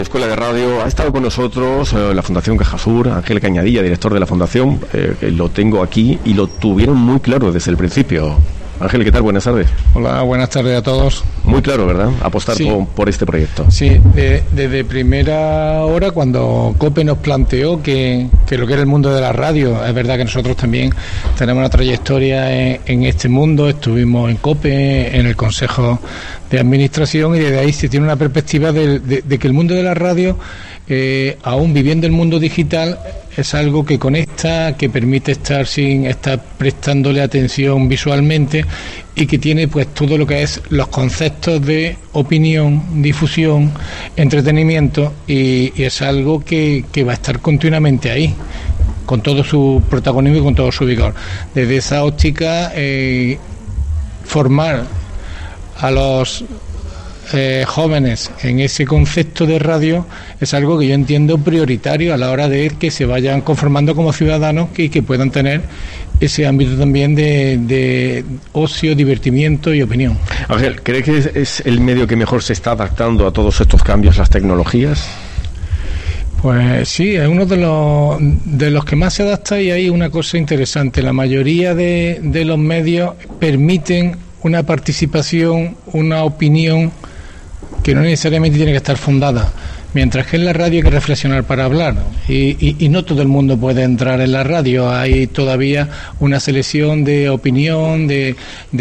Escuela de Radio. Ha estado con nosotros la Fundación Cajasur, Ángel Cañadilla, director de la Fundación. Lo tengo aquí y lo tuvieron muy claro desde el principio. Ángel, ¿qué tal? Buenas tardes. Hola, buenas tardes a todos. Muy claro, ¿verdad? Apostar sí. por este proyecto. Sí, desde primera hora, cuando COPE nos planteó que lo que era el mundo de la radio, es verdad que nosotros también tenemos una trayectoria en este mundo, estuvimos en COPE, en el Consejo de Administración, y desde ahí se tiene una perspectiva de que el mundo de la radio, aún viviendo el mundo digital, es algo que conecta, que permite estar sin estar prestándole atención visualmente, y que tiene pues todo lo que es los conceptos de opinión, difusión, entretenimiento, y es algo que va a estar continuamente ahí, con todo su protagonismo y con todo su vigor. Desde esa óptica, formar a los jóvenes en ese concepto de radio es algo que yo entiendo prioritario a la hora de que se vayan conformando como ciudadanos y que puedan tener ese ámbito también de ocio, divertimiento y opinión. Ángel, ¿cree que es el medio que mejor se está adaptando a todos estos cambios, las tecnologías? Pues sí, es uno de los que más se adapta, y hay una cosa interesante: la mayoría de los medios permiten una participación, una opinión que no necesariamente tiene que estar fundada, mientras que en la radio hay que reflexionar para hablar, y no todo el mundo puede entrar en la radio. Hay todavía una selección de opinión, de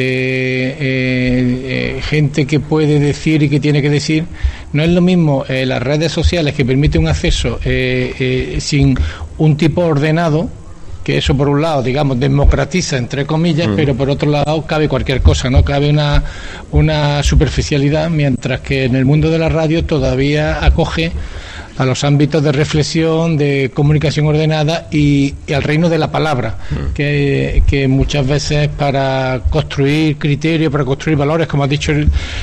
gente que puede decir y que tiene que decir. No es lo mismo las redes sociales, que permiten un acceso sin un tipo ordenado, que eso por un lado, digamos, democratiza entre comillas, pero por otro lado cabe cualquier cosa, no cabe una superficialidad, mientras que en el mundo de la radio todavía acoge a los ámbitos de reflexión, de comunicación ordenada y al reino de la palabra, que muchas veces para construir criterios, para construir valores, como ha dicho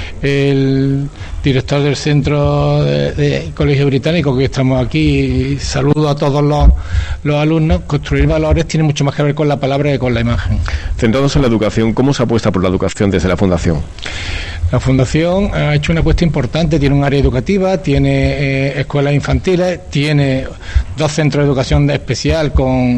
el director del Centro de Colegio Británico, que estamos aquí, y saludo a todos los alumnos. Construir valores tiene mucho más que ver con la palabra que con la imagen. Centrados en la educación, ¿cómo se apuesta por la educación desde la Fundación? La Fundación ha hecho una apuesta importante, tiene un área educativa, tiene escuelas infantiles, tiene 2 centros de educación especial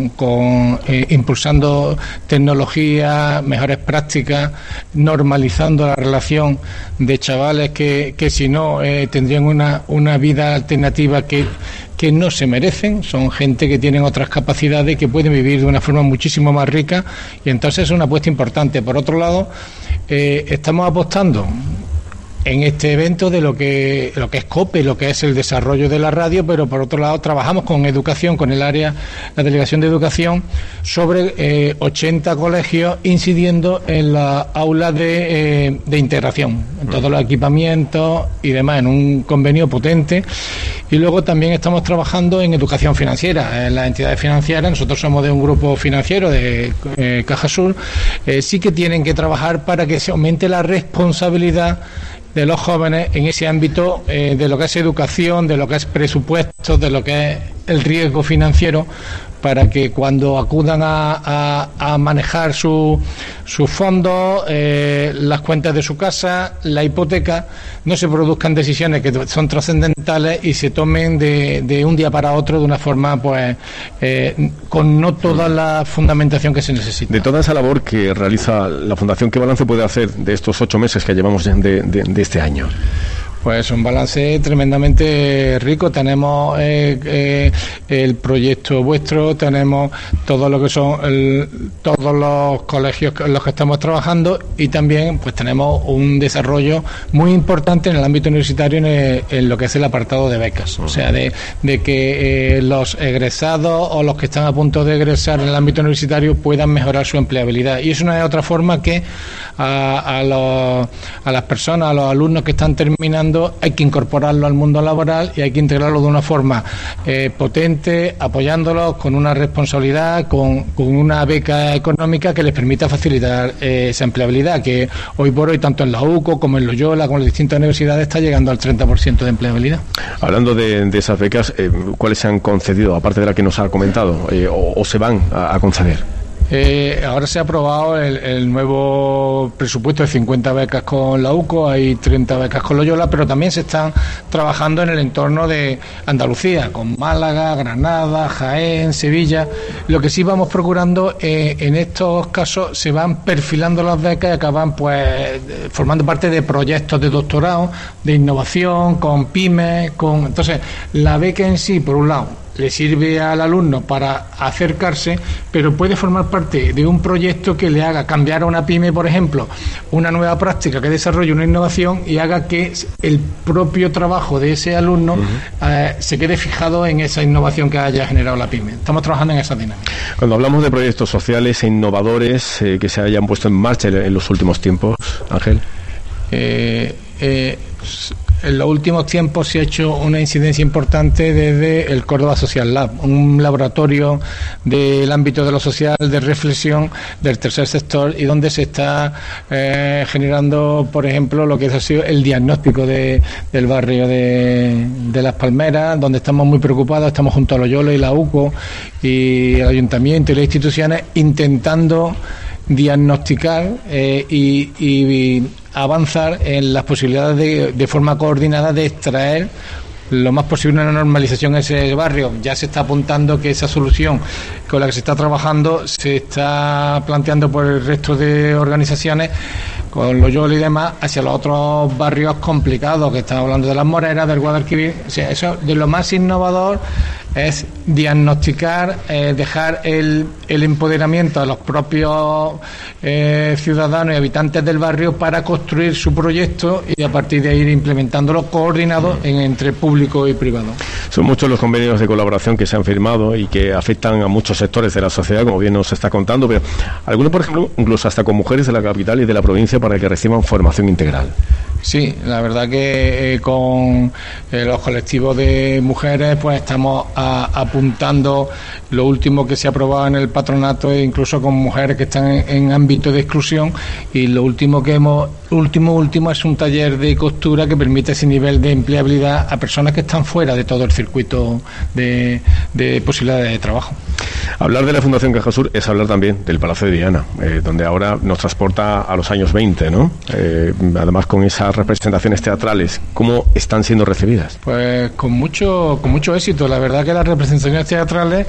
impulsando tecnología, mejores prácticas, normalizando la relación de chavales que si no tendrían una vida alternativa que no se merecen. Son gente que tienen otras capacidades, que pueden vivir de una forma muchísimo más rica, y entonces es una apuesta importante. Por otro lado, estamos apostando en este evento de lo que es COPE, lo que es el desarrollo de la radio, pero por otro lado trabajamos con educación, con la delegación de educación, sobre 80 colegios, incidiendo en las aulas de integración, en todos los equipamientos y demás, en un convenio potente. Y luego también estamos trabajando en educación financiera, en las entidades financieras. Nosotros somos de un grupo financiero de Cajasur. Sí que tienen que trabajar para que se aumente la responsabilidad de los jóvenes en ese ámbito, de lo que es educación, de lo que es presupuestos, de lo que es el riesgo financiero, para que cuando acudan a manejar sus fondos, las cuentas de su casa, la hipoteca, no se produzcan decisiones que son trascendentales y se tomen de un día para otro de una forma con no toda la fundamentación que se necesita. De toda esa labor que realiza la Fundación, ¿qué balance puede hacer de estos 8 meses que llevamos de este año? Pues un balance tremendamente rico. Tenemos el proyecto vuestro, tenemos todo lo que son todos los colegios en los que estamos trabajando, y también pues tenemos un desarrollo muy importante en el ámbito universitario en lo que es el apartado de becas. O sea, de que los egresados o los que están a punto de egresar en el ámbito universitario puedan mejorar su empleabilidad. Y es una de otra forma que a las personas, a los alumnos que están terminando, hay que incorporarlo al mundo laboral y hay que integrarlo de una forma potente, apoyándolos con una responsabilidad, con una beca económica que les permita facilitar esa empleabilidad, que hoy por hoy, tanto en la UCO como en Loyola, como en las distintas universidades, está llegando al 30% de empleabilidad. Hablando de esas becas, ¿cuáles se han concedido, aparte de la que nos ha comentado, o se van a conceder? Ahora se ha aprobado el nuevo presupuesto de 50 becas con la UCO, hay 30 becas con Loyola, pero también se están trabajando en el entorno de Andalucía, con Málaga, Granada, Jaén, Sevilla. Lo que sí vamos procurando, en estos casos se van perfilando las becas y acaban pues formando parte de proyectos de doctorado, de innovación, con pymes, entonces la beca en sí, por un lado, le sirve al alumno para acercarse, pero puede formar parte de un proyecto que le haga cambiar a una pyme, por ejemplo, una nueva práctica que desarrolle una innovación y haga que el propio trabajo de ese alumno se quede fijado en esa innovación que haya generado la pyme. Estamos trabajando en esa dinámica. Cuando hablamos de proyectos sociales e innovadores que se hayan puesto en marcha en los últimos tiempos, Ángel. En los últimos tiempos se ha hecho una incidencia importante desde el Córdoba Social Lab, un laboratorio del ámbito de lo social, de reflexión del tercer sector, y donde se está generando, por ejemplo, lo que ha sido el diagnóstico del barrio de Las Palmeras, donde estamos muy preocupados, estamos junto a Loyola y la UCO y el Ayuntamiento y las instituciones intentando diagnosticar y avanzar en las posibilidades de forma coordinada de extraer lo más posible una normalización en ese barrio. Ya se está apuntando que esa solución con la que se está trabajando se está planteando por el resto de organizaciones, con Loyola y demás, hacia los otros barrios complicados, que estamos hablando de Las Moreras, del Guadalquivir. O sea, eso de lo más innovador es diagnosticar, dejar el empoderamiento a los propios ciudadanos y habitantes del barrio para construir su proyecto y a partir de ahí ir implementándolo coordinado entre público y privado. Son muchos los convenios de colaboración que se han firmado y que afectan a muchos sectores de la sociedad, como bien nos está contando, pero algunos, por ejemplo, incluso hasta con mujeres de la capital y de la provincia para que reciban formación integral. Sí, la verdad que con los colectivos de mujeres pues estamos apuntando lo último que se ha aprobado en el patronato, e incluso con mujeres que están en ámbito de exclusión, y lo último que último es un taller de costura que permite ese nivel de empleabilidad a personas que están fuera de todo el circuito de posibilidades de trabajo. Hablar de la Fundación Cajasur es hablar también del Palacio de Viana, donde ahora nos transporta a los años 20, ¿no? Además con esas representaciones teatrales, ¿cómo están siendo recibidas? Pues con mucho éxito. La verdad que las representaciones teatrales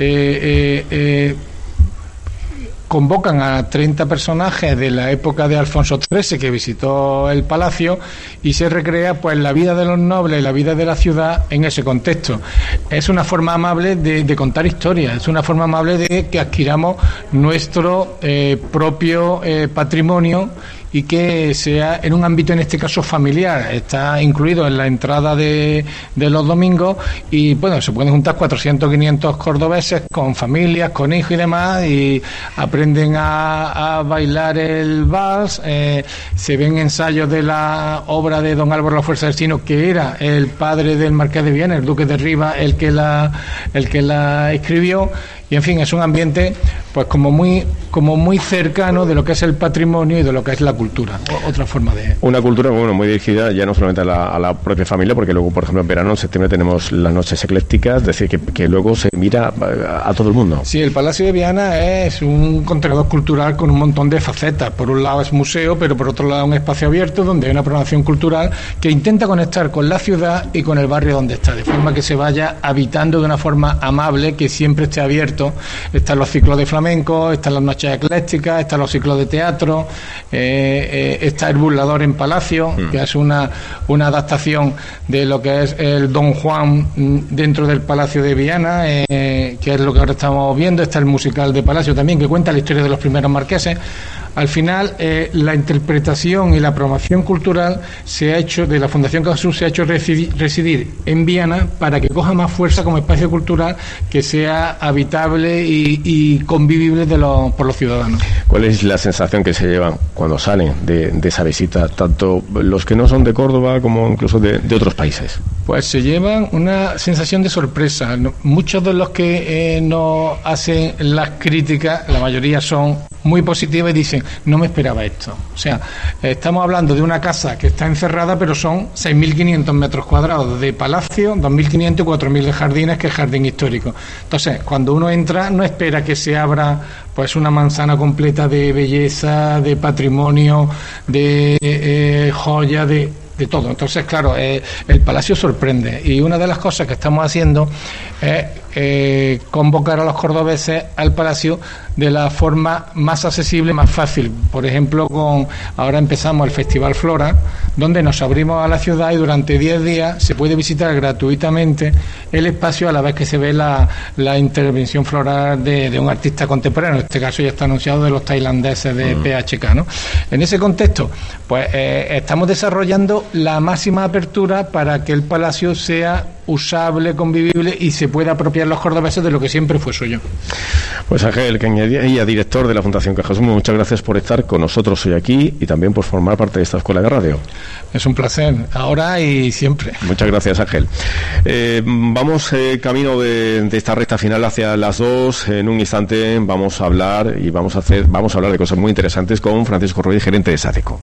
convocan a 30 personajes de la época de Alfonso XIII que visitó el palacio y se recrea pues la vida de los nobles y la vida de la ciudad en ese contexto. Es una forma amable de contar historias, es una forma amable de que adquiramos nuestro propio patrimonio y que sea en un ámbito, en este caso, familiar. Está incluido en la entrada de los domingos y, bueno, se pueden juntar 400 500 cordobeses con familias, con hijos y demás, y aprenden a bailar el vals. Se ven ensayos de la obra de don Álvaro La Fuerza del Sino, que era el padre del Marqués de Viana, el duque de Rivas, el que la escribió. Y en fin, es un ambiente pues como muy cercano de lo que es el patrimonio y de lo que es la cultura. Otra forma de... Una cultura, bueno, muy dirigida ya no solamente a la propia familia, porque luego, por ejemplo, en verano, en septiembre, tenemos las noches eclécticas, es decir, que luego se mira a todo el mundo. Sí, el Palacio de Viana es un contenedor cultural con un montón de facetas. Por un lado es museo, pero por otro lado un espacio abierto donde hay una programación cultural que intenta conectar con la ciudad y con el barrio donde está, de forma que se vaya habitando de una forma amable, que siempre esté abierto. Están los ciclos de flamenco, están las noches eclécticas, están los ciclos de teatro, está el burlador en Palacio, que es una adaptación de lo que es el Don Juan dentro del Palacio de Viana, que es lo que ahora estamos viendo. Está el musical de Palacio también, que cuenta la historia de los primeros marqueses. Al final, la interpretación y la promoción cultural se ha hecho, de la Fundación Cajasur, se ha hecho residir en Viana para que coja más fuerza como espacio cultural que sea habitable y convivible por los ciudadanos. ¿Cuál es la sensación que se llevan cuando salen de esa visita, tanto los que no son de Córdoba como incluso de otros países? Pues se llevan una sensación de sorpresa. Muchos de los que nos hacen las críticas, la mayoría son muy positivas y dicen: dicen, no me esperaba esto. O sea, estamos hablando de una casa que está encerrada, pero son 6.500 metros cuadrados de palacio, 2.500 y 4.000 de jardines, que es jardín histórico. Entonces, cuando uno entra, no espera que se abra pues una manzana completa de belleza, de patrimonio, de joya, de todo. Entonces, claro, el palacio sorprende, y una de las cosas que estamos haciendo es convocar a los cordobeses al palacio de la forma más accesible, más fácil. Por ejemplo, ahora empezamos el Festival Flora, donde nos abrimos a la ciudad y durante 10 días se puede visitar gratuitamente el espacio, a la vez que se ve la intervención floral de un artista contemporáneo. En este caso ya está anunciado, de los tailandeses de PHK, ¿no? En ese contexto, pues estamos desarrollando la máxima apertura para que el palacio sea usable, convivible, y se pueda apropiar los cordobeses de lo que siempre fue suyo. Pues Ángel Cañadilla, director de la Fundación Cajasur, muchas gracias por estar con nosotros hoy aquí y también por formar parte de esta escuela de radio. Es un placer, ahora y siempre. Muchas gracias, Ángel. Vamos camino de esta recta final hacia las 2. En un instante vamos a hablar de cosas muy interesantes con Francisco Ruiz, gerente de SADECO.